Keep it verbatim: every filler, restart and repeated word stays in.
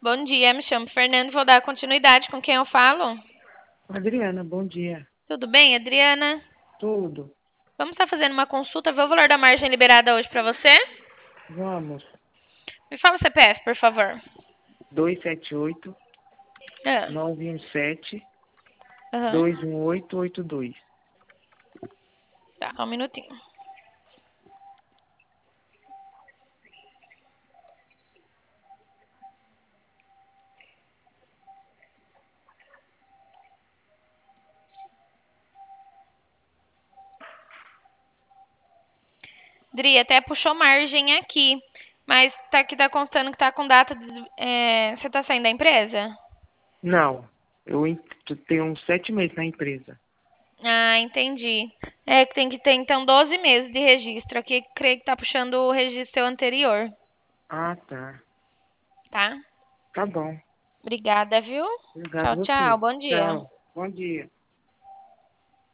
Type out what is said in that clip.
Bom dia, me chamo Fernando, vou dar continuidade com quem eu falo. Adriana, bom dia. Tudo bem, Adriana? Tudo? Vamos estar fazendo uma consulta, ver o valor da margem liberada hoje para você? Vamos. Me fala o C P F, por favor. Dois sete oito, Ah, nove um sete, aham. dois um oito oito dois. Tá, só um minutinho. Dri, até puxou margem aqui, mas tá aqui tá constando que tá com data de... é, você tá saindo da empresa? Não, eu en- tenho uns sete meses na empresa. Ah, entendi. É que tem que ter então doze meses de registro. Aqui creio que tá puxando o registro seu anterior, Ah, tá. tá? Tá bom. Obrigada, viu? Obrigado Tchau, a tchau. você. Bom dia. Tchau. Bom dia.